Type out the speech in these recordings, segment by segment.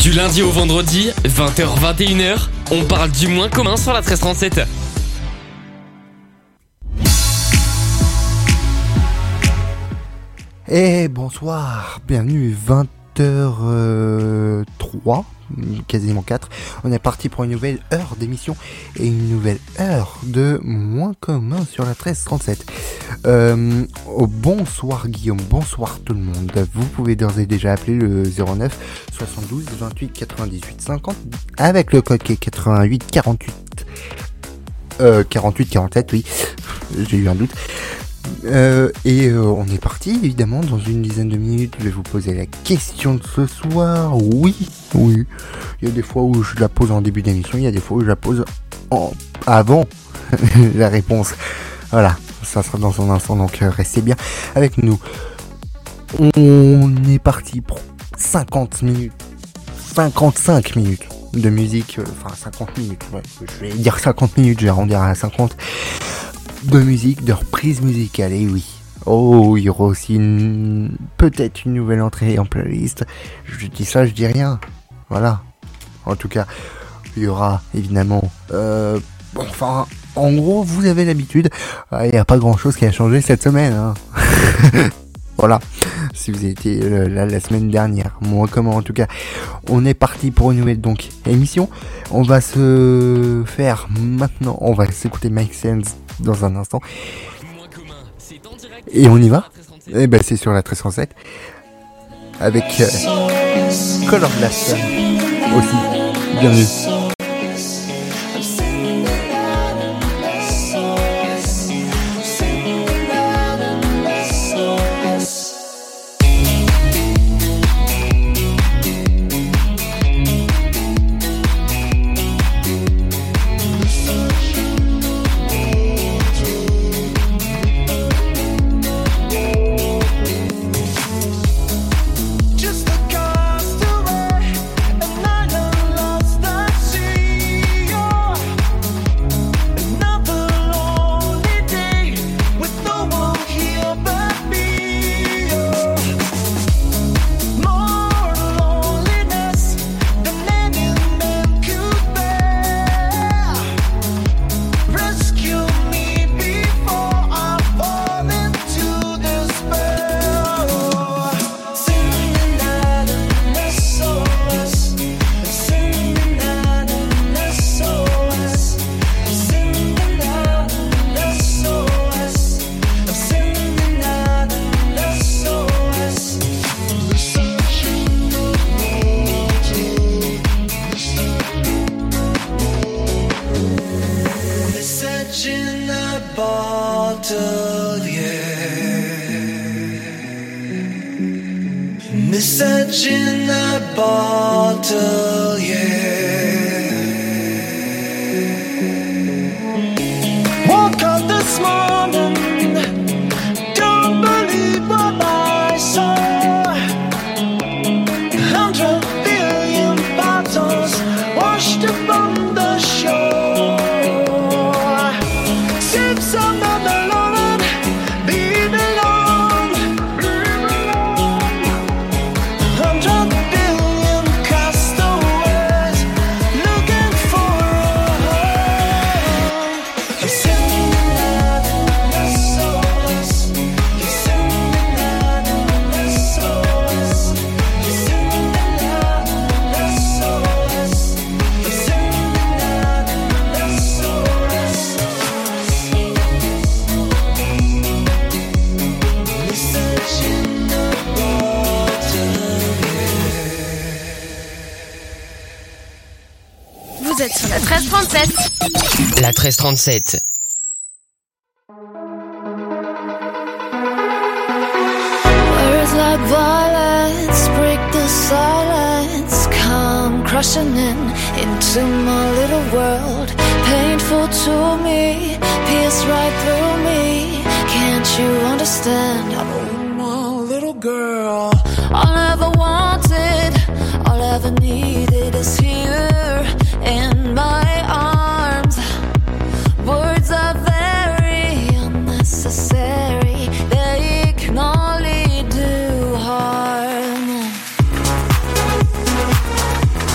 Du lundi au vendredi, 20h-21h, on parle du moins commun sur la 1337. Et bonsoir, bienvenue 20h03, quasiment 4. On est parti pour une nouvelle heure d'émission et une nouvelle heure de moins commun sur la 1337. Bonsoir Guillaume, bonsoir tout le monde. Vous pouvez d'ores et déjà appeler le 09 72 28 98 50 avec le code qui est 88 48 47, oui, j'ai eu un doute. On est parti évidemment dans une dizaine de minutes. Je vais vous poser la question de ce soir. Oui, il y a des fois où je la pose en début d'émission, il y a des fois où je la pose avant la réponse. Voilà, ça sera dans son instant, donc restez bien avec nous. On est parti pour 55 minutes de musique, 50 minutes, ouais, je vais dire 50 minutes, je vais arrondir à 50 de musique, de reprise musicale, et oui. Oh, il y aura aussi peut-être une nouvelle entrée en playlist. Je dis ça, je dis rien. Voilà. En tout cas, il y aura évidemment... en gros, vous avez l'habitude. Il n'y a pas grand-chose qui a changé cette semaine. Hein. Voilà. Si vous étiez là la semaine dernière. Moi, comment en tout cas. On est parti pour une nouvelle émission. On va se faire maintenant... On va s'écouter Mike Sands dans un instant. Et on y va. Et ben c'est sur la 1307 avec Color Blast aussi. Bienvenue. Vous êtes sur la 1337. La 1337. Words like violence break the silence, come crushing into my little world. Painful to me, pierce right through me. Can't you understand? Oh, my little girl. All I ever wanted, all I ever needed is here in my arms. Words are very unnecessary, they can only do harm.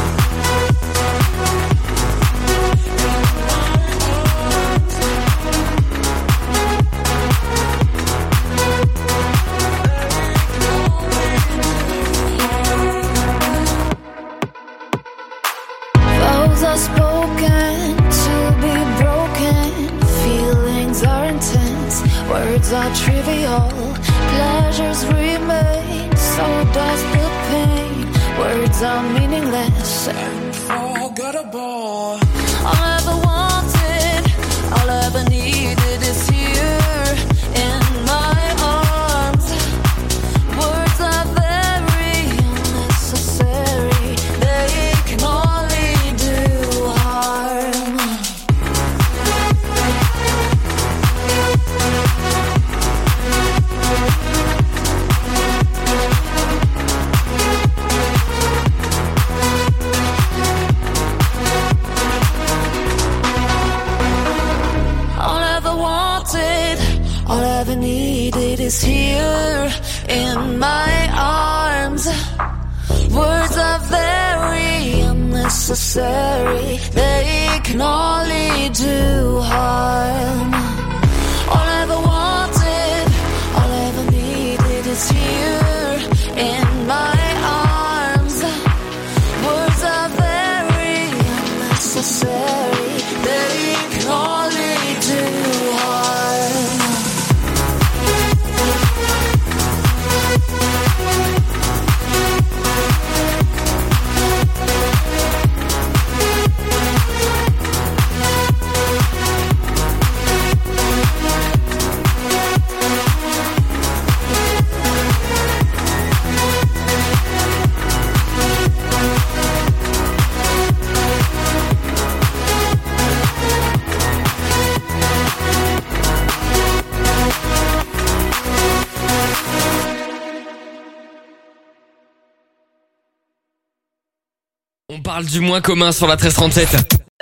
words are meaningless and forgettable. All I ever wanted, all I ever needed is here in my arms. Words are very unnecessary, they can only do harm. All I ever needed is here in my arms. Words are very unnecessary, they can only do harm. All I ever wanted, all I ever needed is here in my arms. Words are very unnecessary, they can only do harm. On parle du moins commun sur la 1337.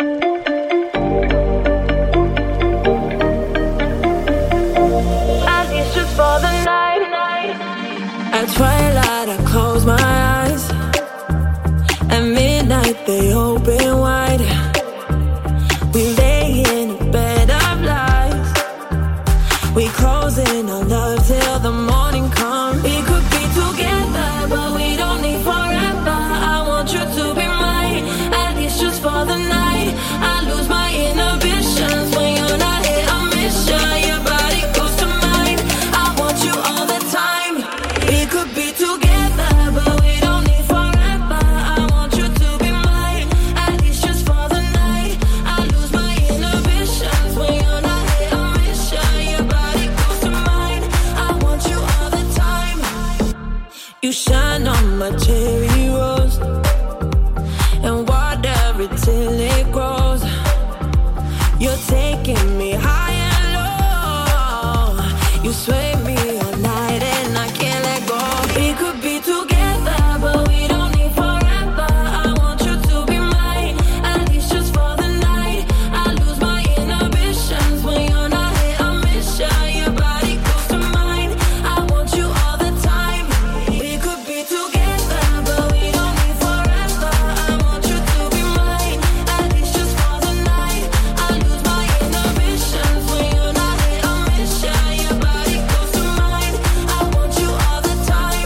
At twilight I close my eyes. At midnight they open wide. We lay in a bed of lies. We close in our love till the morning comes. We could be together but we don't need forever. I want you to be mine, at least just for the night. I lose my inhibitions when you're not here. I miss you, your body goes to mine. I want you all the time. We could be together but we don't need forever. I want you to be mine, at least just for the night. I lose my inhibitions when you're not here. I miss you, your body goes to mine. I want you all the time. You shine on my cherry rose and water it till it grows. You're taking me high and low. You sway me all night and I can't let go. We could be together but we don't need forever. I want you to be mine, at least just for the night. I lose my inhibitions when you're not here. I miss you, your body goes to mine. I want you all the time. We could be together but we don't need forever. I want you to be mine, at least just for the night. I lose my inhibitions when you're not here. I miss you, your body goes to mine. I want you all the time.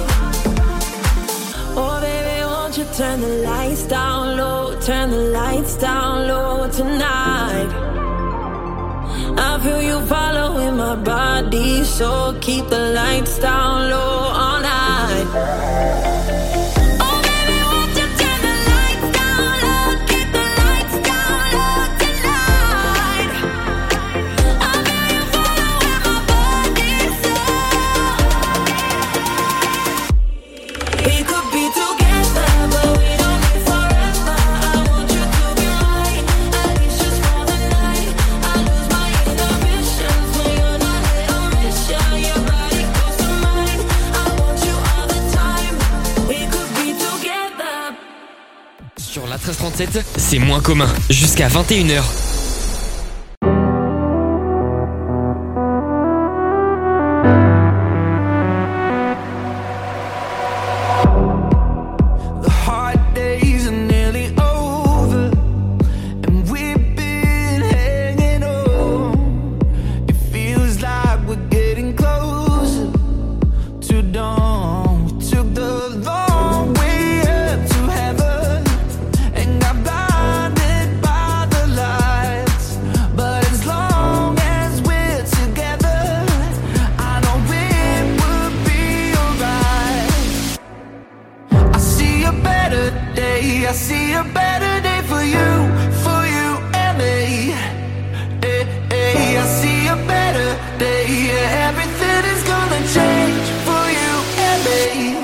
Oh baby, won't you turn the lights down low, turn the lights down low tonight. I feel you following my body, so keep the lights down low all night. Oh baby, won't you turn the lights down low, keep the lights down low tonight. I feel you following my body, so we could be together but we don't need forever. I want you to be mine, at least just for the night. I lose my inhibitions when you're not here. I miss you, your body goes to mine. I want you all the time. We could be together. Sur la 1337, c'est moins commun. Jusqu'à 21h. The hard days are nearly over, and we've been hanging on. It feels like we're getting closer to dawn. We took the long way up to heaven and got blinded by the light. better day. I see a better day for you and me. I see a better day. Yeah, everything is gonna change for you and me.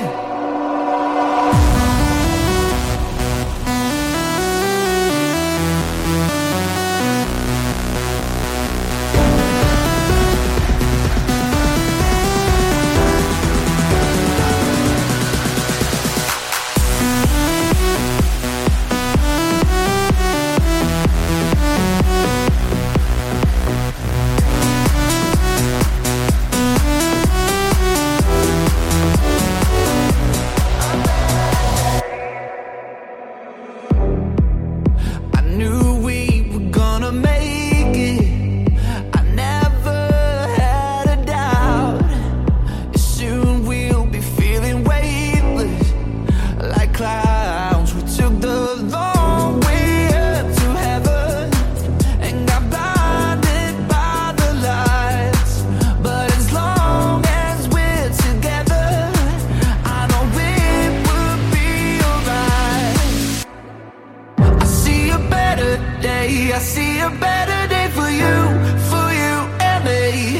I see a better day for you and me.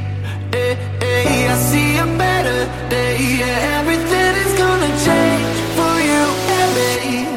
I see a better day. Yeah, everything is gonna change for you and me.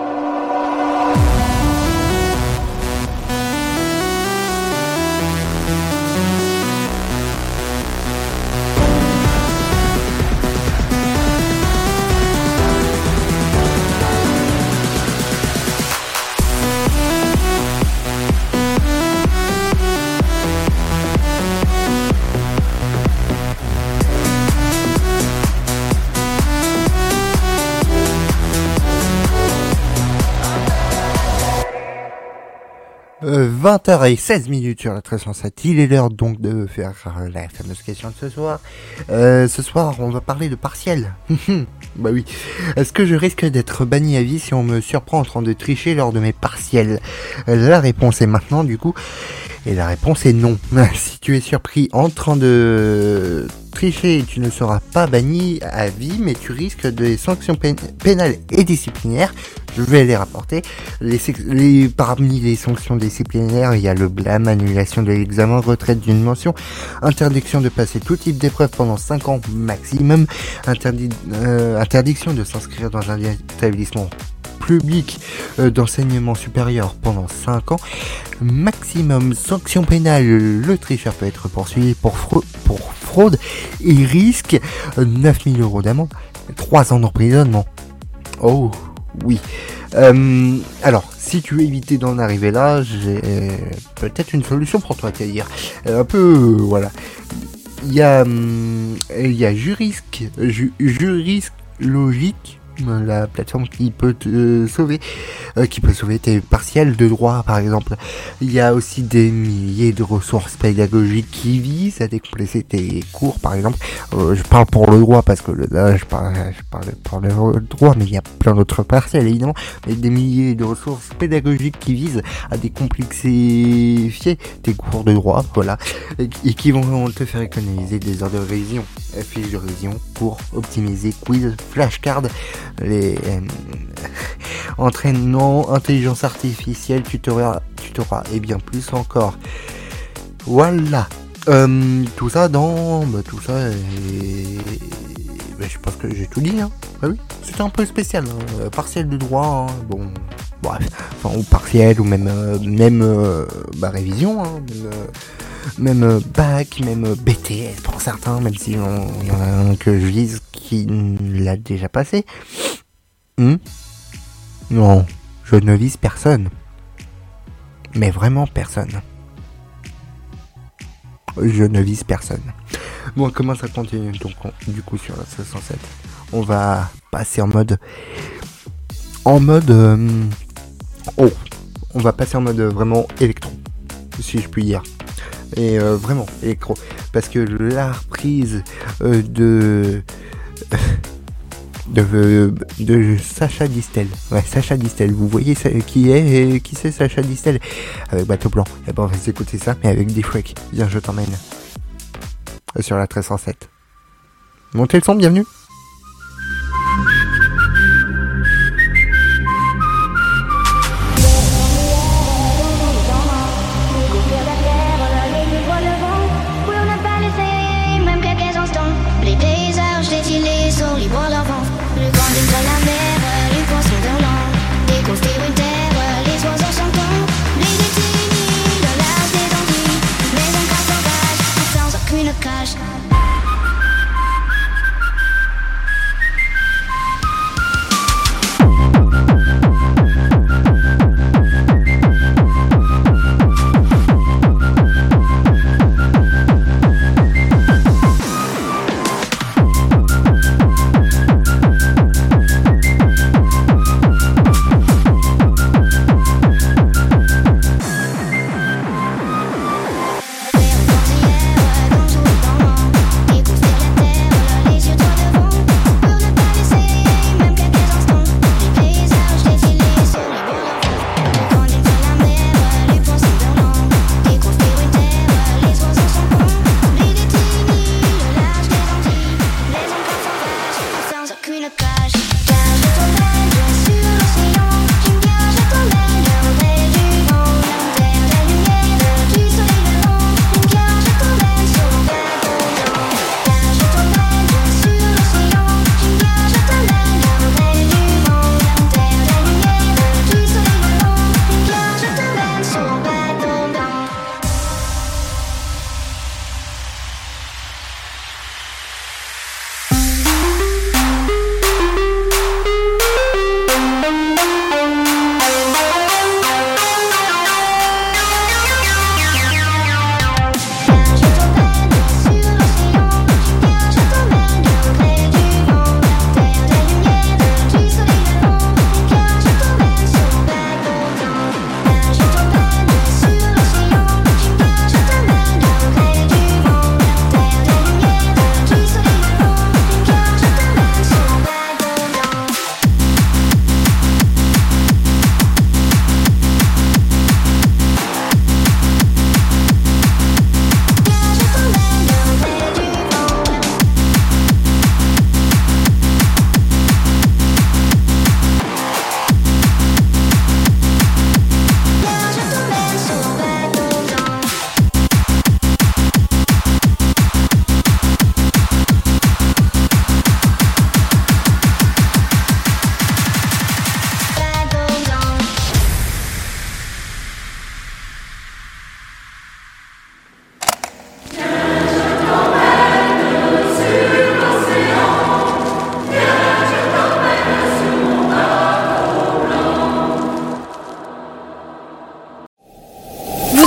Euh, 20h16 sur la 1307. Il est l'heure donc de faire la fameuse question de ce soir. Ce soir, on va parler de partiel. Bah oui. Est-ce que je risque d'être banni à vie si on me surprend en train de tricher lors de mes partiels? La réponse est maintenant du coup. Et la réponse est non. Si tu es surpris en train de tricher, tu ne seras pas banni à vie, mais tu risques des sanctions pénales et disciplinaires. Je vais les rapporter. Parmi les sanctions disciplinaires, il y a le blâme, annulation de l'examen, retraite d'une mention, interdiction de passer tout type d'épreuve pendant 5 ans maximum, interdiction de s'inscrire dans un établissement public d'enseignement supérieur pendant 5 ans maximum. Sanction pénale, le tricheur peut être poursuivi pour fraude et risque 9 000 € d'amende, 3 ans d'emprisonnement. Oh oui. Alors, si tu veux éviter d'en arriver là, j'ai peut-être une solution pour toi, c'est-à-dire un peu, voilà. Il y a Jurisque Logique, la plateforme qui peut te sauver, tes partiels de droit par exemple. Il y a aussi des milliers de ressources pédagogiques qui visent à décomplexer tes cours par exemple. Je parle pour le droit parce que là je parle pour le droit, mais il y a plein d'autres partiels évidemment. Mais des milliers de ressources pédagogiques qui visent à décomplexifier tes cours de droit, voilà, et qui vont te faire économiser des heures de révision, fiches de révision, pour optimiser quiz, flashcards, les entraînements, intelligence artificielle, tutorat et bien plus encore. Voilà. Tout ça je pense que j'ai tout dit, hein. Ah oui, c'était un peu spécial, hein. Partiel de droit, hein. Bon, bref, enfin, ou partiel, ou même révision, hein. Même bac, même BTS pour certains, même si il y en a un que je vise qui l'a déjà passé. Non, je ne vise personne. Mais vraiment personne. Je ne vise personne. Bon, comment ça continue donc du coup sur la 507? On va passer en mode on va passer en mode vraiment électro, si je puis dire. Et vraiment électro, parce que la reprise de Sacha Distel. Ouais, Sacha Distel. Vous voyez qui c'est Sacha Distel avec Bateau Blanc. Et ben on va écouter ça, mais avec des Shrek. Viens, je t'emmène sur la 1307. Montez le son, bienvenue.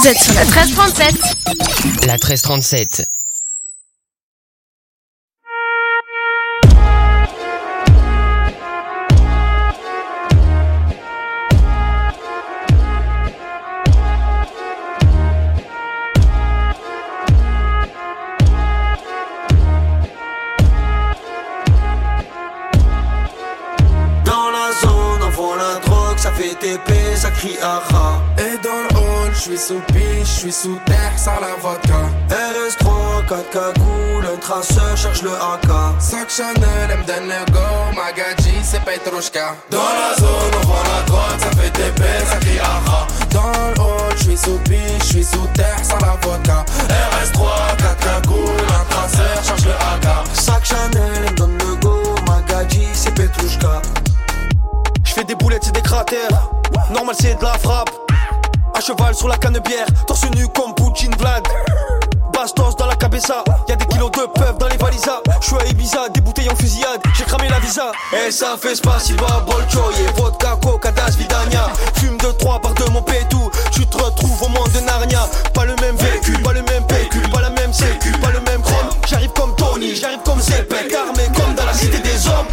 êtes sur la 1337. La 1337. Ça fait TP, ça crie aha. Et dans le hall, je suis sous piche, je suis sous terre, sans la vodka. RS3, 4 cagoules, un traceur, charge le AK. Sac Chanel, elle me donne le go, Magadji, c'est Petrushka. Dans la zone, on vend la drogue, ça fait TP, ça crie aha. Dans le hall, je suis sous piche, je suis sous terre, sans la vodka. RS3, 4 cagoules, un traceur, charge le AK. Sac Chanel, elle me donne le go, Magadji, c'est Petrushka. J'fais des boulettes, c'est des cratères. Normal, c'est de la frappe. À cheval sur la canne-bière. Torse nu comme Poutine Vlad. Bastos dans la cabeza. Y'a des kilos de puff dans les valisas. J'suis à Ibiza, des bouteilles en fusillade. J'ai cramé la visa. Et ça fait spasiba, bolchoye. Vodka, coca, das, vidania. Fume de 3 par 2 mon pétou. Tu te retrouves au monde de Narnia. Pas le même véhicule, pas le même pécule. Pas la même sécu, pas le même chrome. J'arrive comme Tony, j'arrive comme Zepek. Armé comme dans la cité des hommes.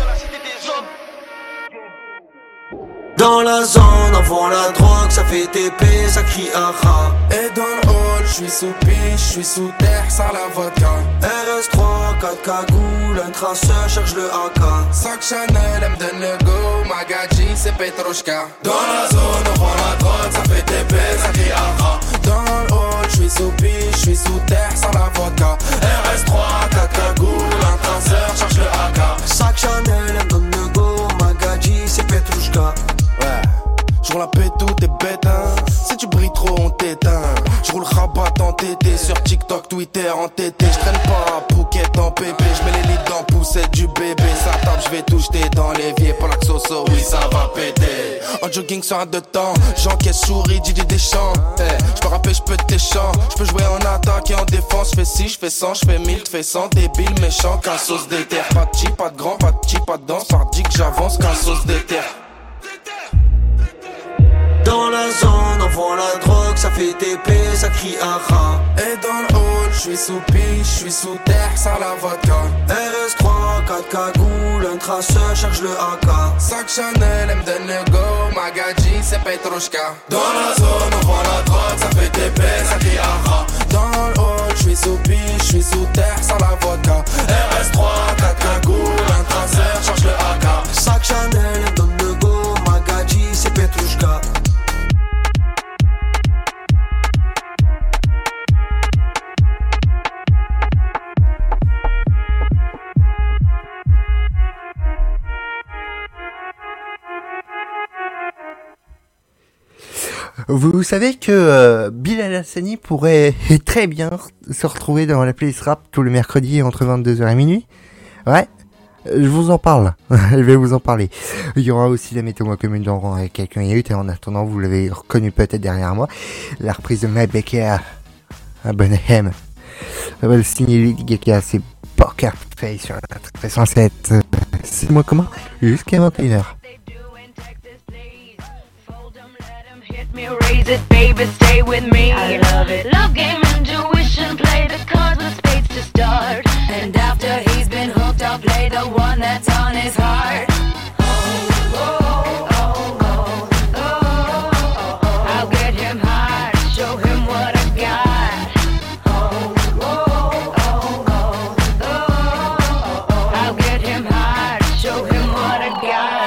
Dans la zone, on vend la drogue, ça fait TP, ça crie aha. Et dans le hall, je suis sous piche, je suis sous terre, sans la vodka. RS3, 4 cagoules, un traceur, charge le AK. Sac Chanel, elle me donne le go, Magadji, c'est Petrushka. Dans la zone, on vend la drogue, ça fait TP, ça crie aha. Dans le hall, je suis sous piche, je suis sous terre, sans la vodka. RS3, 4 cagoules, un traceur, charge le AK. Sac Chanel, elle me donne le go, Magadji, c'est Petrushka. Ouais, j'roule la pète tout t'es bête hein. Si tu brilles trop on t'éteint. J'roule rabat en tété. Sur TikTok, Twitter en tété. J'traîne pas à Phuket en pépé. J'mets les lits dans poussette du bébé. Ça tape, j'vais tout jeter dans l'évier. Pour la xoso, oui ça va péter. En jogging sur un de temps. J'encaisse souris, Didier Deschamps. J'peux rapper, j'peux tes chants. J'peux jouer en attaque et en défense. J'fais 6, j'fais 100, j'fais 1000, j'fais 100. Débile, méchant, qu'un sauce d'éther. Pas de chi, pas de grand, pas de chi, pas de danse. Par dit que j'avance, qu'un sauce d'éther. Dans la zone, on vend la drogue, ça fait TP, ça crie aha. Et dans le hall, je suis sous piche, je suis sous terre, sans la vodka. RS3, 4 cagoules, un traceur, charge le AK. Sac Chanel, elle me donne le go, Magadji, c'est Petrushka. Dans la zone, on vend la drogue, ça fait TP, ça crie aha. Dans le hall, je suis sous piche, je suis sous terre, sans la vodka. RS3, 4 cagoules, un traceur, charge le AK. Sac Chanel, elle me donne le go, Magadji, c'est Petrushka. Vous savez que Bilal Hassani pourrait très bien se retrouver dans la playlist rap tous les mercredis entre 22h et minuit. Ouais, je vous en parle. Je vais vous en parler. Il y aura aussi la météo commune d'Oran avec quelques minutes. Et en attendant, vous l'avez reconnu peut-être derrière moi, la reprise de Matt Baker à Bonham. Ça va le signer Lady Gaga, c'est Poker Face sur la 1307. C'est moi comment jusqu'à 21h. Me raise it, baby, stay with me. I love it. Love game, intuition, play the cards with spades to start. And after he's been hooked, I'll play the one that's on his heart. Oh, oh, oh, oh, oh, oh, oh. I'll get him high, show him what I got. Oh, oh, oh, oh, oh, oh. I'll get him high, show him what I got.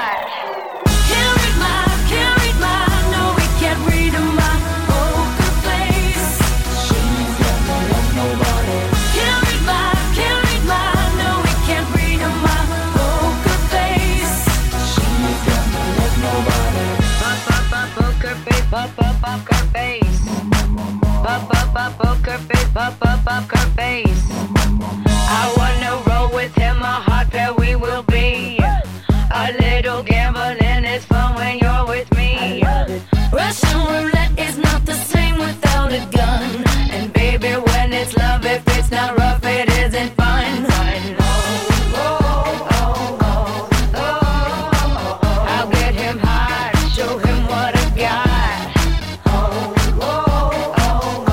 Poker face. I wanna roll with him, a hot pair we will be. A little gambling is fun when you're with me. Russian roulette is not the same without a gun. And baby, when it's love, if it's not rough, it isn't fun. I'll get him high, show him what I got.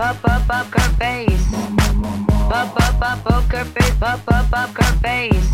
poker face. Poker face. Poker face.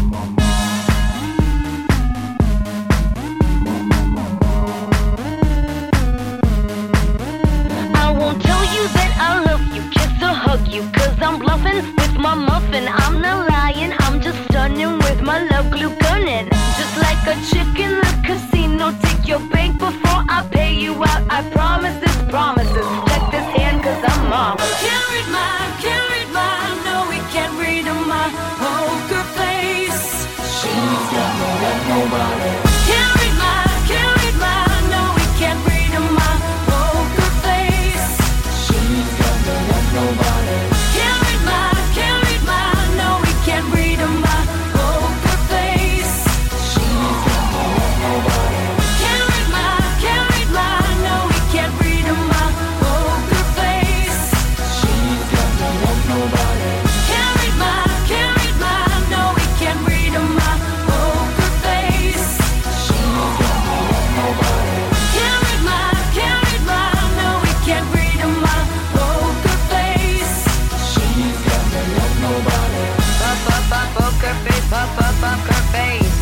I won't tell you that I love you, kiss or hug you, 'cause I'm bluffing with my muffin. I'm not lying, I'm just stunning with my love glue gunning. Just like a chick in the casino, take your bank before I pay you out. I promise this promises. Check this hand 'cause I'm marvelous. Can't read mine, no we can't read my poker face. She's got no love, nobody. Can't read mine, no we can't read my poker face. She's got no love, nobody. Can't read mine, no we can't read my poker face. She's got no love, nobody. Can't read mine, no we can't read my poker face. She's got no love, nobody. Can't read mine, no we can't read my poker face. She's got no love, nobody. Can't read mine, no we can't read my poker face. She's got no love, nobody. Poker face, poker face.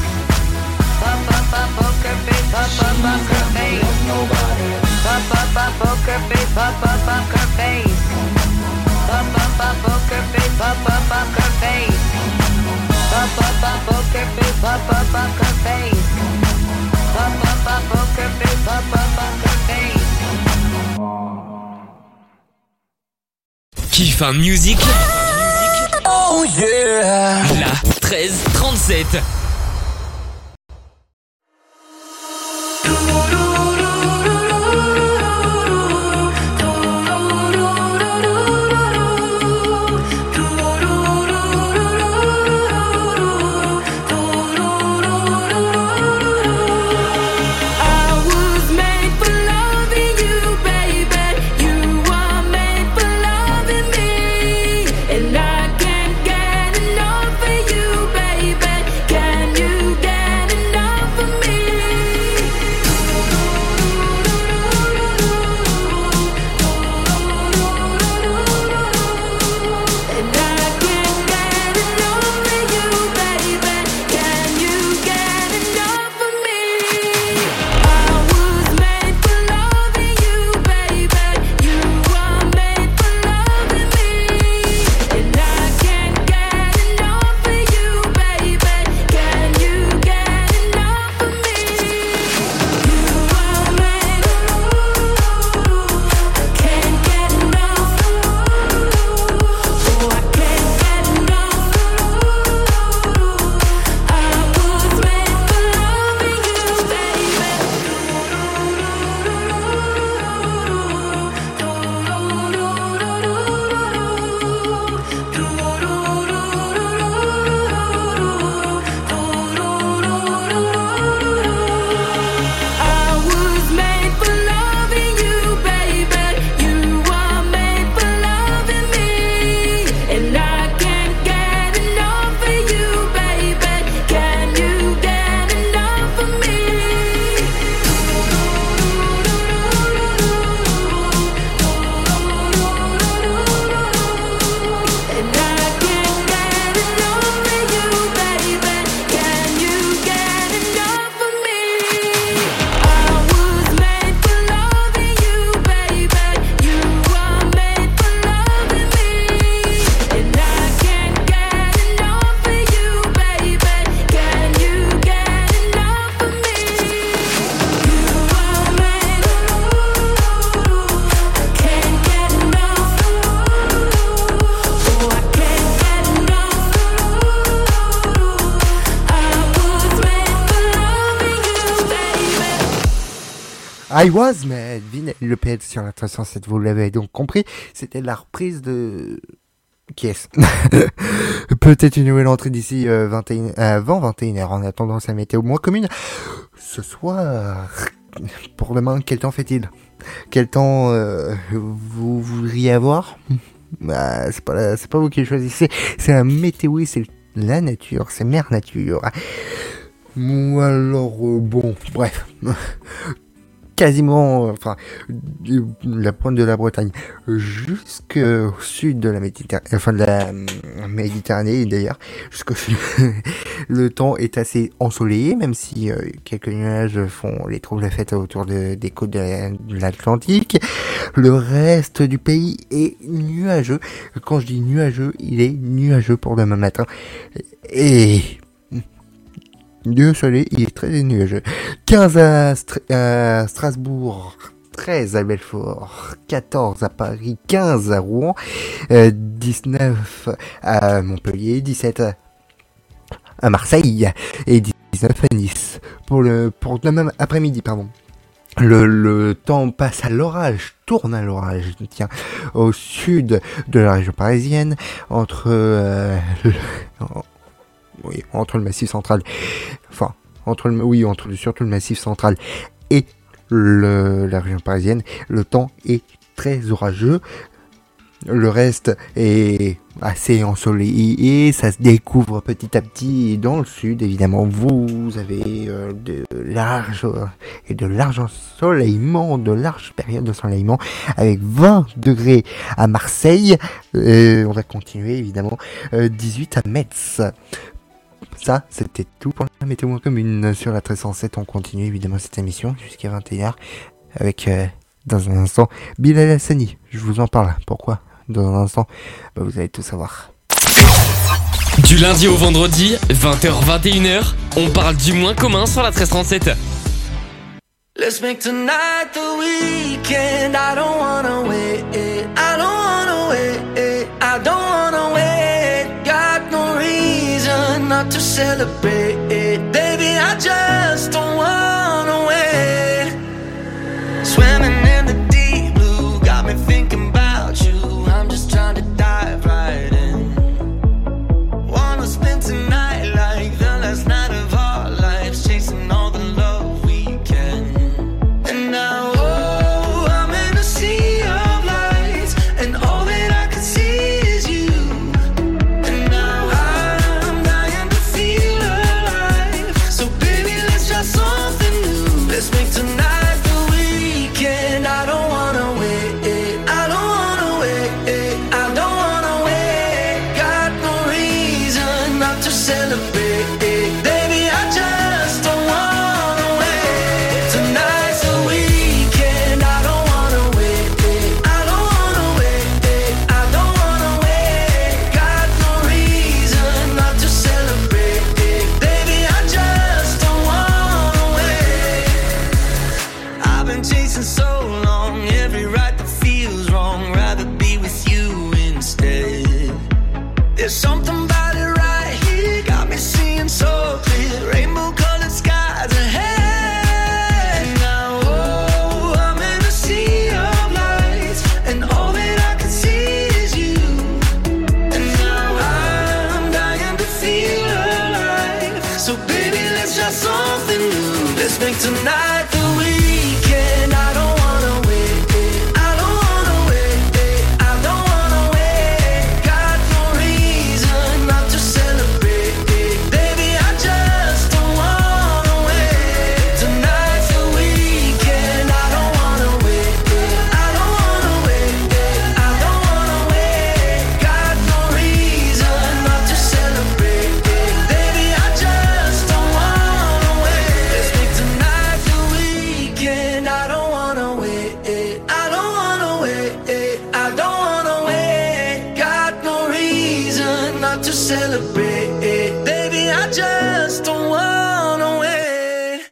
Poker face, poker face. Nobody. Poker face, poker face. Poker face, poker face. Poker face, poker face. Poker face, poker face. Kiff un music. Oh yeah. La 13-37. I Was Mad, Vinyl Lopez sur la 307, vous l'avez donc compris, c'était la reprise de... Qui est-ce? Peut-être une nouvelle entrée d'ici avant 21h, en attendant sa météo moins commune. Ce soir, pour demain, quel temps fait-il? Quel temps vous voudriez avoir? Bah, c'est pas vous qui le choisissez, c'est la météo, c'est la nature, c'est Mère Nature. Ou alors, bon, bref... quasiment, la pointe de la Bretagne jusqu'au sud de la Méditerranée, de la Méditerranée d'ailleurs, jusqu'au sud. Le temps est assez ensoleillé, même si quelques nuages les trouvent la fête autour des côtes de l'Atlantique. Le reste du pays est nuageux. Quand je dis nuageux, il est nuageux pour demain matin. Et Dieu soleil, il est très nuageux. 15 à Strasbourg, 13 à Belfort, 14 à Paris, 15 à Rouen, 19 à Montpellier, 17 à Marseille et 19 à Nice. Pour demain après-midi, pardon. Le temps passe à l'orage, tourne à l'orage, tiens, au sud de la région parisienne, entre le massif central, surtout le massif central et la région parisienne, le temps est très orageux. Le reste est assez ensoleillé, ça se découvre petit à petit. Et dans le sud, évidemment, vous avez de larges ensoleillements, de larges périodes d'ensoleillement, avec 20 degrés à Marseille. On va continuer, évidemment, 18 à Metz. Ça, c'était tout pour la météo commune sur la 1307. On continue, évidemment, cette émission jusqu'à 21h avec, dans un instant, Bilal Hassani. Je vous en parle. Pourquoi ? Dans un instant, vous allez tout savoir. Du lundi au vendredi, 20h-21h, on parle du moins commun sur la 1337. Let's make tonight the weekend. I don't wanna wait. I don't wanna wait. I don't wanna wait. Got no reason not to celebrate. Baby, I just don't wanna wait. Swimming in the deep blue got me thinking about you. I'm just trying to dive right in. Wanna spend tonight like the last night of our lives, chasing all the love we can. And now, oh, I'm in a sea of lights, and all that I can see is you. And now I'm dying to feel alive. So baby, let's try something new. Let's make tonight the weekend. I don't wanna wait. Celebrate, baby, I just don't wanna wait. Tonight's the weekend, I don't wanna wait. I don't wanna wait. I don't wanna wait. Got no reason not to celebrate, baby, I just don't wanna wait. I've been chasing so long, every right that feels wrong. Rather be with you instead. There's something about it right here, got me seeing so clear, rainbow colored skies ahead. Now, oh, I'm in a sea of lights, and all that I can see is you. And now I'm dying to feel alive. So baby, let's try something new. Let's make tonight the weekend. I don't wanna wait. I don't wanna wait. I don't wanna wait. Got no reason not to celebrate. Baby, I just don't wanna wait. Tonight's the weekend. I don't wanna wait. I don't wanna wait. I don't wanna wait. Got no reason not to celebrate. Baby, I just don't wanna wait. Let's make tonight the weekend. I don't wanna wait. I don't wanna wait. I don't wanna wait. Got no reason not to celebrate. Baby, I just don't wanna wait.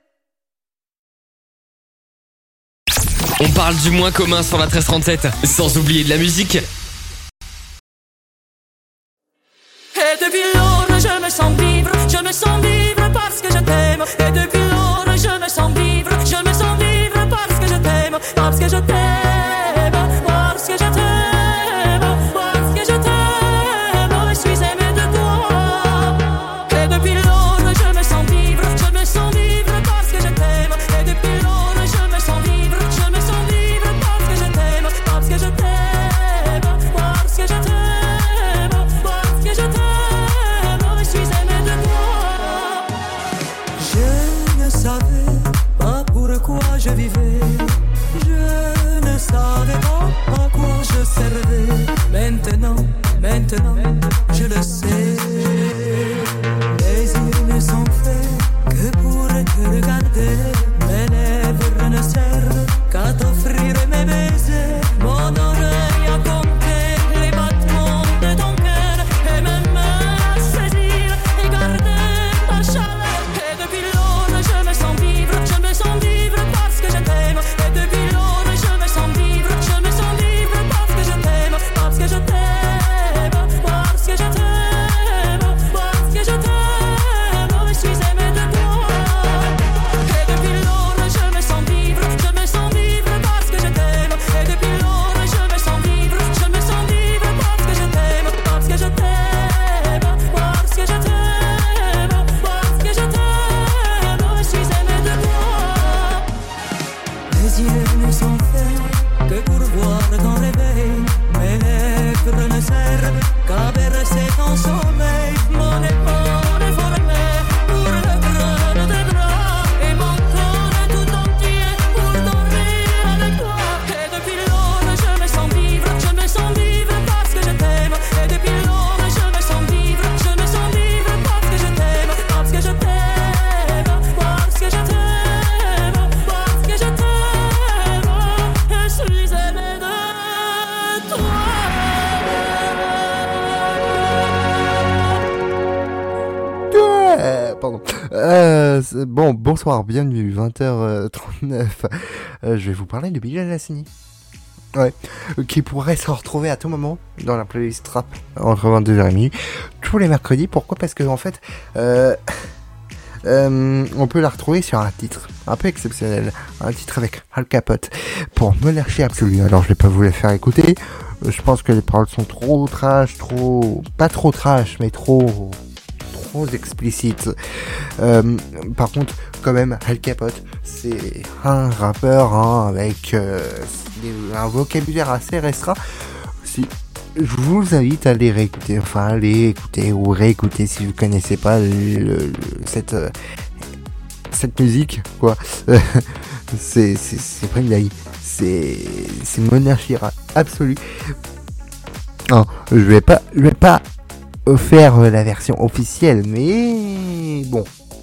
On parle du moins commun sur la 1337, sans oublier de la musique. Et depuis lors, je me sens vivre parce que je t'aime. Et depuis lors, je me sens vivre parce que je t'aime, parce que je t'aime, parce que je t'aime, parce que je t'aime. Je suis aimé de toi. Et depuis lors, je me sens vivre parce que je t'aime. Et depuis lors, je me sens vivre parce que je t'aime, parce que je t'aime, parce que je t'aime, parce que je t'aime. Je suis aimé de toi. Je ne savais pas pourquoi je vivais. Maintenant, je le sais. Les yeux ne sont faits que pour te regarder. Mes lèvres ne servent qu'à t'offrir mes baisers. Mon oreille a compté les battements de ton cœur et mes mains à saisir et garder ta chaleur. Et depuis lors, je me sens vivre parce que je t'aime. Et depuis lors, je me sens vivre parce que je t'aime, parce que je t'aime. Bon, bonsoir, bienvenue, 20h39. Je vais vous parler de Bilal Hassani. Ouais, qui pourrait se retrouver à tout moment dans la playlist rap entre 22h et minuit, tous les mercredis. Pourquoi ? Parce que en fait, on peut la retrouver sur un titre un peu exceptionnel, un titre avec Al Capote pour Monarchie Absolue. Alors je vais pas vous les faire écouter, je pense que les paroles sont trop trash, pas trop trash, mais trop explicites. Par contre, quand même, Al Capote, c'est un rappeur avec un vocabulaire assez restreint. Si je vous invite à les réécouter, enfin à les écouter ou réécouter si vous connaissez pas cette musique, quoi. c'est pas une blague, c'est Monarchie Absolue. Non, je vais pas faire la version officielle, mais bon.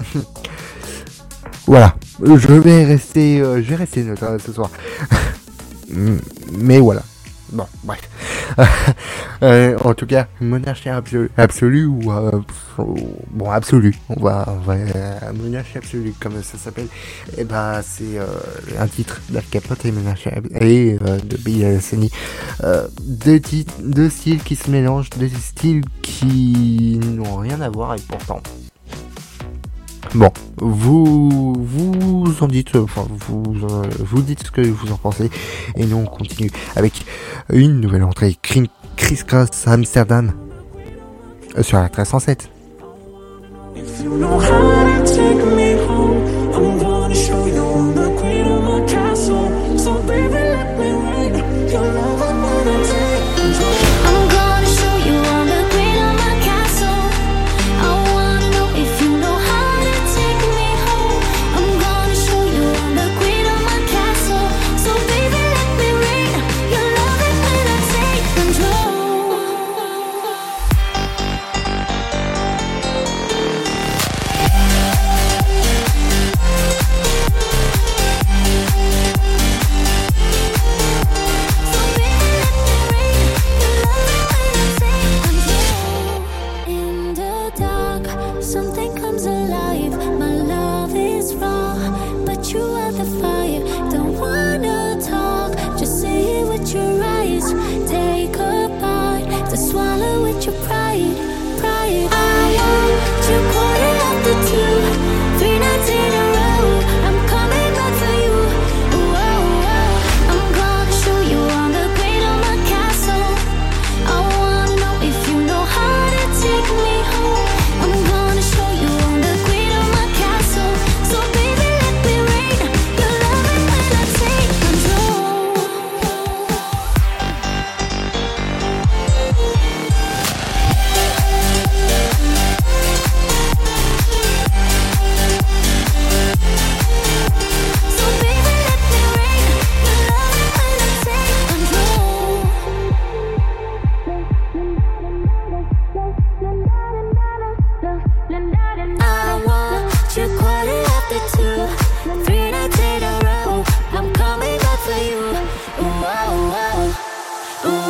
Voilà, je vais rester neutre ce soir. Mais voilà. Bon, bref. En tout cas, Monarchie Absolue ou bon, Absolue. On va Monarchie Absolue, comme ça s'appelle. Et ben c'est un titre d'Al Capote et Monarchie et de Bilal Hassani. Deux styles qui se mélangent, deux styles qui n'ont rien à voir et pourtant. Bon, vous en dites, enfin vous dites ce que vous en pensez, et nous on continue avec une nouvelle entrée, Chris Cross Amsterdam sur la 1307. If you know how to take me home, I'm gonna show you the queen of my castle. So baby, let me rain your love, I'm gonna take control. I'm gonna show you I'm the queen of my castle. I wanna know if you know how to take me home. I'm gonna show you I'm the queen of my castle. So baby, let me rain your love, I'm gonna take control.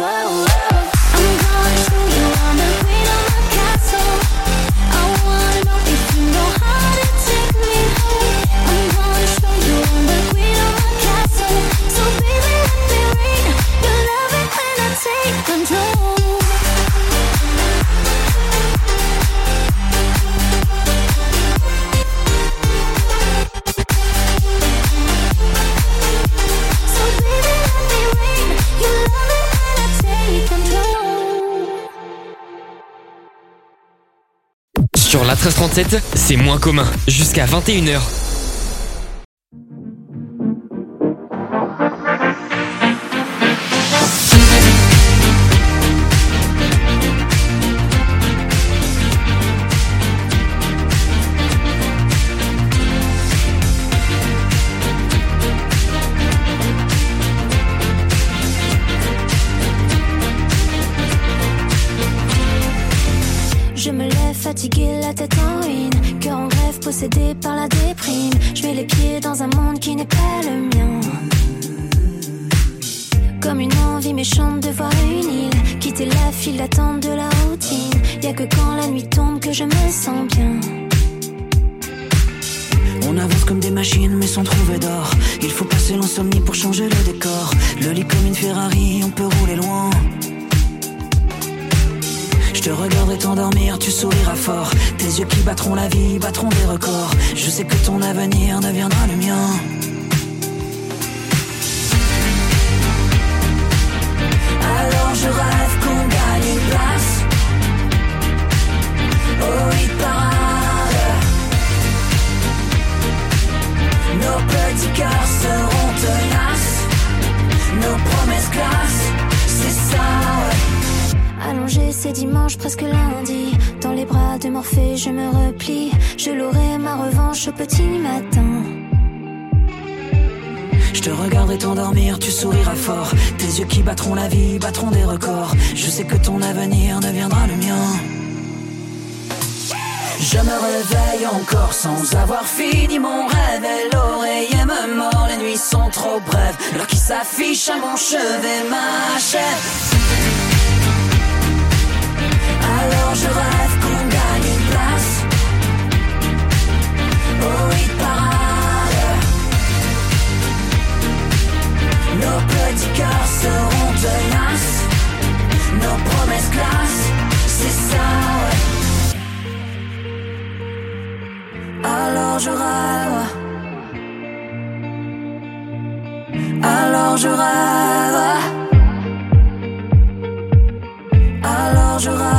Sur la 1337, c'est moins commun, jusqu'à 21h. Je me lève fatiguée, la tête en ruine, cœur en grève, possédé par la déprime. Je mets les pieds dans un monde qui n'est pas le mien. Comme une envie méchante de voir une île, quitter la file d'attente de la routine. Y'a que quand la nuit tombe que je me sens bien. On avance comme des machines mais sans trouver d'or. Il faut passer l'insomnie pour changer le décor. Le lit comme une Ferrari, on peut rouler loin. Je te regarderai t'endormir, tu souriras fort. Tes yeux qui battront la vie, battront des records. Je sais que ton avenir deviendra le mien. Alors je rêve qu'on gagne une place au hit parade. Nos petits cœurs seront tenaces, nos promesses classe, c'est ça, ouais. Allongé, c'est dimanche, presque lundi. Dans les bras de Morphée, je me replie. Je l'aurai ma revanche au petit matin. Je te regarderai t'endormir, tu souriras fort. Tes yeux qui battront la vie, battront des records. Je sais que ton avenir deviendra le mien. Je me réveille encore sans avoir fini mon rêve. Et l'oreiller me mord, les nuits sont trop brèves. L'heure qui s'affiche à mon chevet m'achève. Alors je rêve qu'on gagne une place au hit parade. Nos petits cœurs seront tenaces, nos promesses classe, c'est ça, ouais. Alors je rêve. Alors je rêve. Alors je rêve.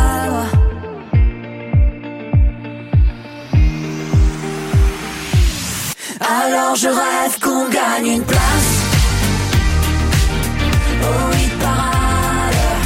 Alors je rêve qu'on gagne une place au hit parade.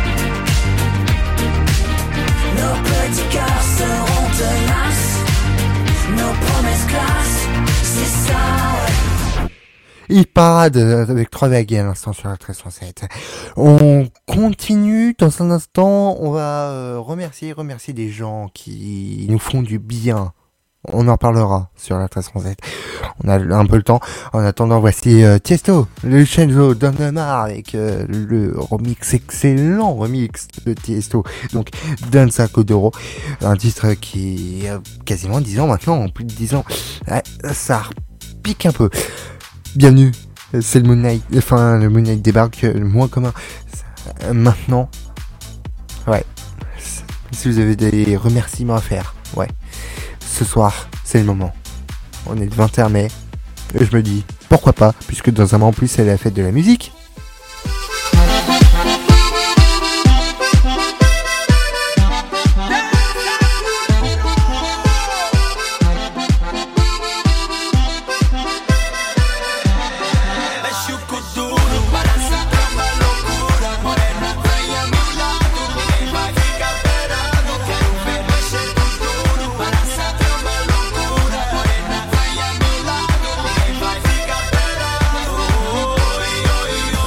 Nos petits cœurs seront tenaces, nos promesses classe, c'est ça, ouais. Hit parade avec 3 vagues à l'instant sur la 1307. On continue dans un instant. On va remercier des gens qui nous font du bien. On en parlera sur la 1307. On a un peu le temps. En attendant, voici Tiesto, le Shenzo Don Lemar avec le remix, excellent remix de Tiesto. Donc, Danza Kodoro, un titre qui a quasiment 10 ans maintenant, plus de 10 ans. Ouais, ça pique un peu. Bienvenue, c'est le Moon Knight. Enfin, le Moon Knight débarque, le moins commun. Maintenant, ouais. Si vous avez des remerciements à faire, ouais. Ce soir, c'est le moment. On est le 21 mai. Et je me dis, pourquoi pas, puisque dans un mois en plus, c'est la fête de la musique. Oi, oi, oi.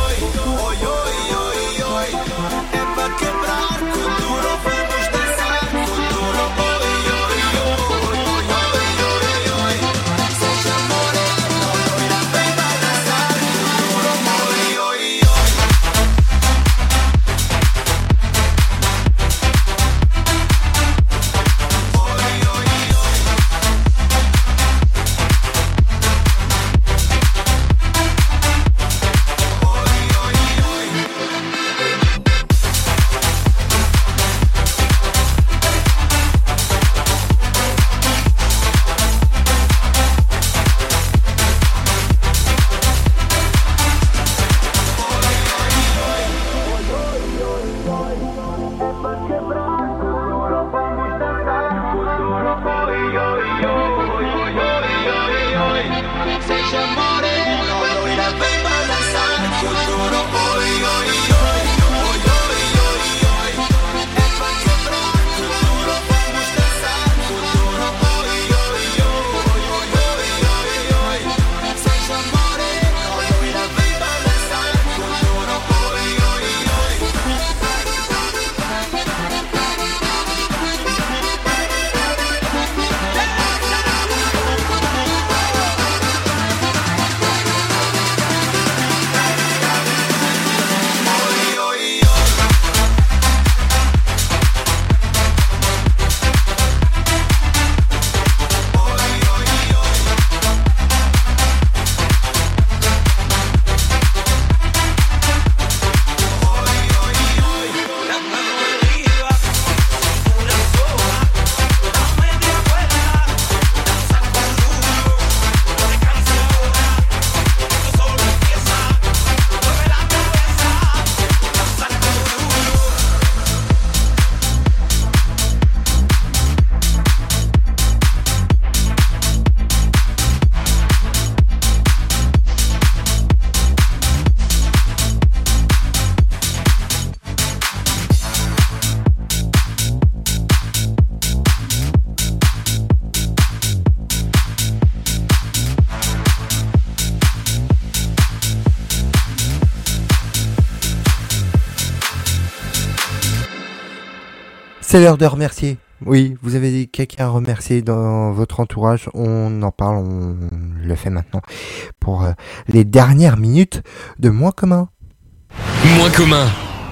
C'est l'heure de remercier. Oui, vous avez quelqu'un à remercier dans votre entourage. On en parle, on le fait maintenant. Pour les dernières minutes de Moins commun. Moins commun.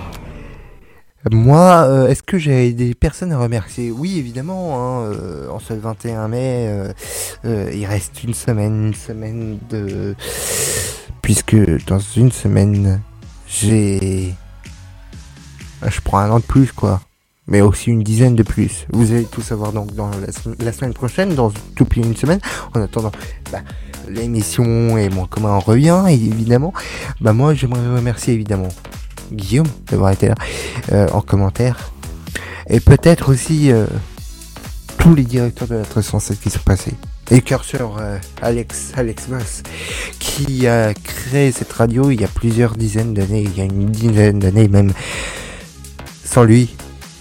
Moi, est-ce que j'ai des personnes à remercier ? Oui, évidemment, en ce 21 mai, il reste une semaine de... Puisque dans une semaine, je prends un an de plus, quoi. Mais aussi une dizaine de plus. Vous allez tout savoir donc dans la semaine prochaine, dans tout pile une semaine. En attendant, l'émission et Moins commun en revient, évidemment. Moi, j'aimerais remercier, évidemment, Guillaume d'avoir été là en commentaire, et peut-être aussi tous les directeurs de la 1307 qui sont passés, et cœur sur Alex Voss, qui a créé cette radio il y a plusieurs dizaines d'années, il y a une dizaine d'années même. Sans lui,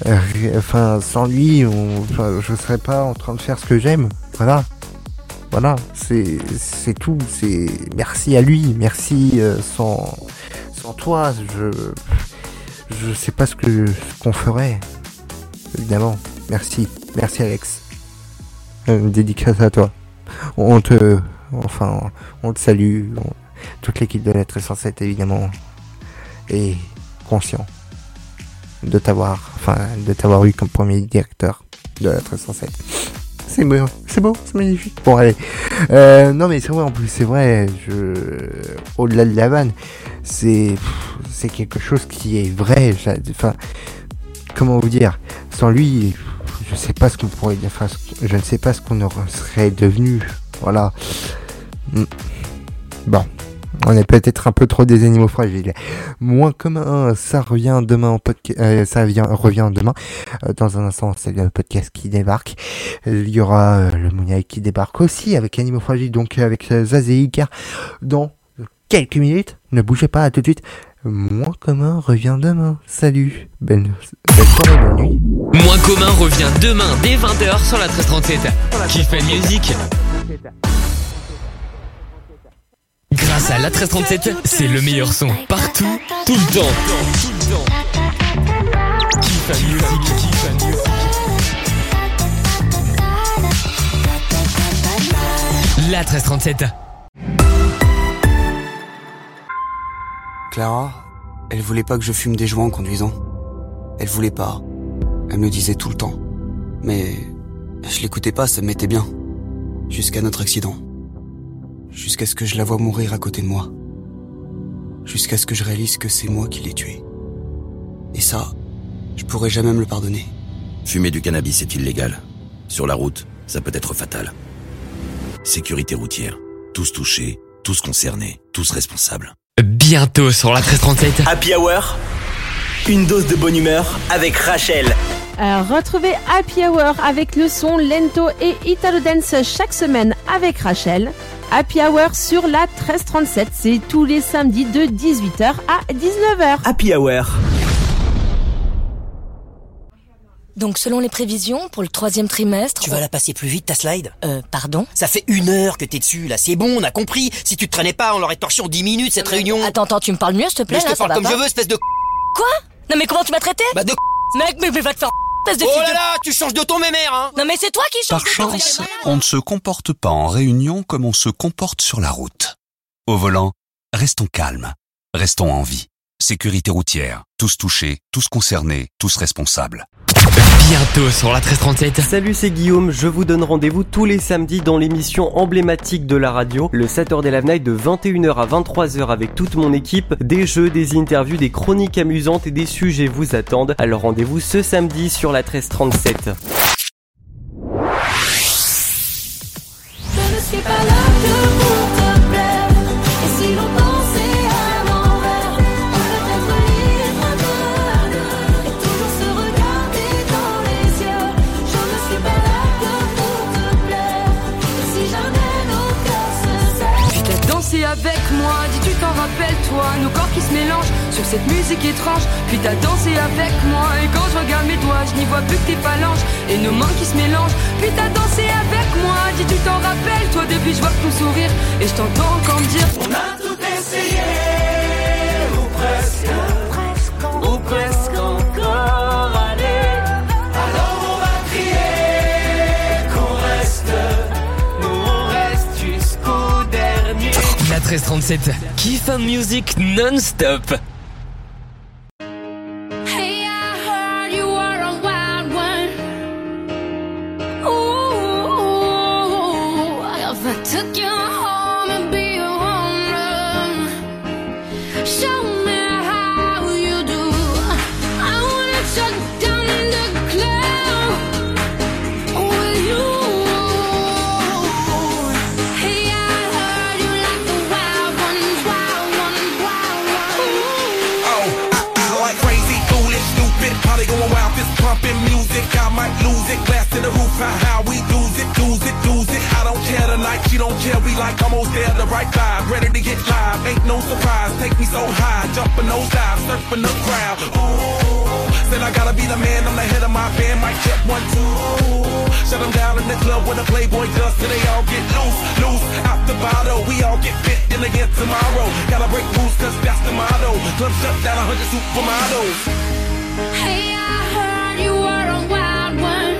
je serais pas en train de faire ce que j'aime. Voilà, c'est tout. C'est merci à lui, merci. Sans toi, je sais pas ce qu'on ferait. Évidemment, merci Alex. Dédicace à toi. On te salue. Toute l'équipe de la 1307 évidemment est conscient de t'avoir eu comme premier directeur de la 1307. C'est beau, c'est magnifique. Bon, allez. Non, mais c'est vrai, en plus, c'est vrai, au-delà de la vanne, c'est quelque chose qui est vrai. Comment vous dire, sans lui, je sais pas ce qu'on pourrait, je ne sais pas ce qu'on serait devenu. Voilà. Bon. On est peut-être un peu trop des animaux fragiles. Moins commun, ça revient demain en podcast. Revient demain. Dans un instant, c'est le podcast qui débarque. Il y aura le Mouniaï qui débarque aussi avec Animaux fragiles, donc avec Zaz et Icar dans quelques minutes. Ne bougez pas, à tout de suite. Moins commun revient demain. Salut. Belle soirée, bonne nuit. Moins commun revient demain dès 20h sur la 1337. Qui fait musique. Grâce à la 1337, c'est le meilleur son partout, tout le temps. Kiffe musique. La 1337. Clara, elle voulait pas que je fume des joints en conduisant. Elle voulait pas. Elle me le disait tout le temps. Mais je l'écoutais pas, ça me mettait bien. Jusqu'à notre accident. Jusqu'à ce que je la voie mourir à côté de moi. Jusqu'à ce que je réalise que c'est moi qui l'ai tuée. Et ça, je pourrais jamais me le pardonner. Fumer du cannabis est illégal. Sur la route, ça peut être fatal. Sécurité routière. Tous touchés, tous concernés, tous responsables. Bientôt sur la 1337. Happy Hour, une dose de bonne humeur avec Rachel. Retrouvez Happy Hour avec le son Lento et Italo Dance chaque semaine avec Rachel. Happy Hour sur la 1337, c'est tous les samedis de 18h à 19h. Happy Hour. Donc selon les prévisions, pour le 3e trimestre... Tu vas la passer plus vite ta slide ? Pardon ? Ça fait 1 heure que t'es dessus là, c'est bon, on a compris. Si tu te traînais pas, on l'aurait torché en 10 minutes cette réunion. Attends, tu me parles mieux s'il te plaît. Mais je te parle comme je veux, espèce de... Quoi ? Non mais comment tu m'as traité ? Bah de... Mec, mais va te faire... Oh là là, tu changes de ton mémère, hein. Non mais c'est toi qui changes. Par chance, on ne se comporte pas en réunion comme on se comporte sur la route. Au volant, restons calmes, restons en vie. Sécurité routière, tous touchés, tous concernés, tous responsables. Bientôt sur la 1337. Salut, c'est Guillaume, je vous donne rendez-vous tous les samedis dans l'émission emblématique de la radio, le Saturday Live Night de 21h à 23h avec toute mon équipe. Des jeux, des interviews, des chroniques amusantes et des sujets vous attendent. Alors rendez-vous ce samedi sur la 1337. Je ne suis pas là que pour te plaire. Et si longtemps c'est à l'envers, on peut être libre un peu à deux et toujours se regarder dans les yeux. Je ne suis pas là que pour te plaire. Et si jamais nos cœurs se serrent. Puis t'as dansé avec moi, dis tu t'en rappelles toi, nos corps qui se mélangent sur cette musique étrange. Puis t'as dansé avec moi et quand je regarde mes doigts, je n'y vois plus que tes phalanges et nos mains qui se mélangent. Puis t'as dansé avec moi, dis tu t'en rappelles toi, depuis je vois ton sourire et je t'entends encore me dire On a tout essayé, ou presque encore. Allez, 1337. Kiff and music non-stop. Hey, I heard you were a wild one. Ooh, if I took you home and be your home run, show me how you do. I wanna shut down in the club with you. Hey, I heard you like the wild ones, wild ones, wild ones. Oh, I like crazy, foolish, stupid. Party going wild, fist pumping music. I might lose it. Glass to the roof, how we lose it, lose it, lose it. I don't care tonight, she don't care. We like almost there, the right vibe, ready to get live. Ain't no surprise, take me so high, jumping those dives, surfing the crowd. Ooh, said I gotta be the man, I'm the head of my band. Mic check 1, 2. Shut them down in the club with a Playboy does, till they all get loose, loose out the bottle. We all get fit in again tomorrow. Gotta break rules, cause that's the motto. Club shut down 100 supermodels. Hey, I heard you were a wild one.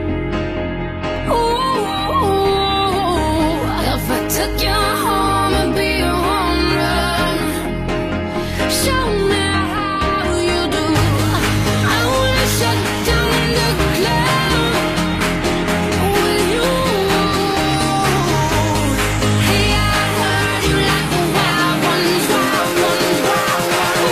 Ooh, if I took you home and be your home run, show me how you do. I wanna shut down in the club with you. Hey, I heard you like the wild ones, wild ones, wild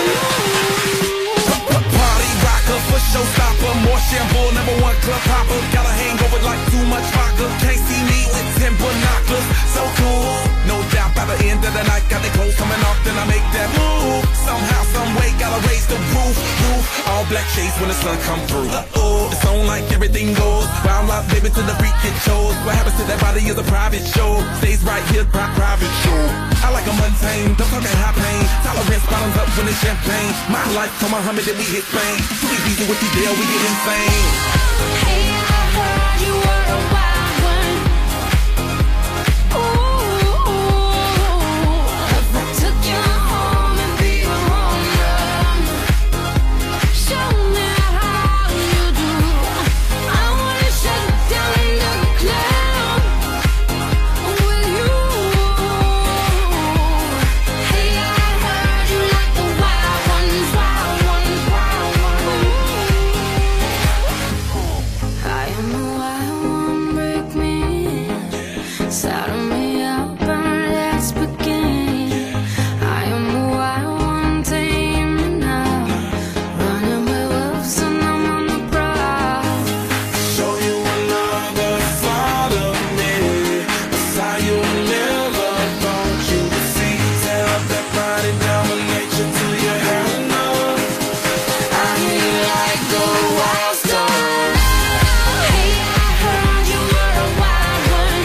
ones. Party rocker, for showstopper, more shampoo, #1 club hopper. Got a hangover like too much vodka. Can't see me with 10 binoculars. So cool, no doubt by the end of the night. Got the clothes coming off, then I make that move. Somehow, some way, gotta raise the roof. All black shades when the sun come through. It's on like everything goes. Wild out, baby, to the freak it shows. What happens to that body is a private show. Stays right here, private show. I like a mundane, don't talk at high pain. Tolerance bottoms up when it's champagne. My life, come Muhammad, then we hit Spain. Too easy with the deal, we get insane. Hey, I heard you were a wild one. Ooh, if I took you home and be your home run, show me how you do. I wanna shut down in the club with you. Hey, I heard you like the wild ones, wild ones, wild ones. I am the wild one, break me, saddle me up and let's begin. I am the wild one, tame me now, running with wolves and I'm on the prowl. Show you another side of me, a side you never thought you would see. Tear up that body, dominate you till you have enough. I need you like a wild star. Hey, I heard you were a wild one.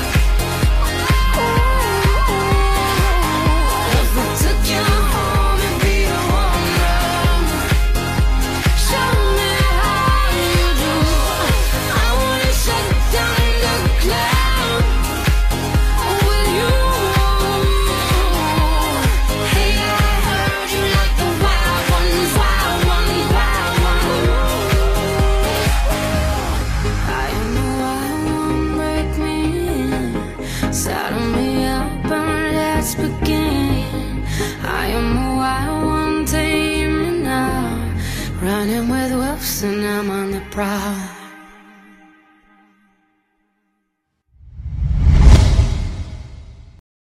Ooh, if I took you home and be your home run, show me how you do. I wanna shut down in the club with you. Hey, I heard you like the wild ones, wild ones, wild ones. I am the wild one, break me, saddle me up and let's begin. I am the wild one, tame me now, running with wolves and I'm on the prowl.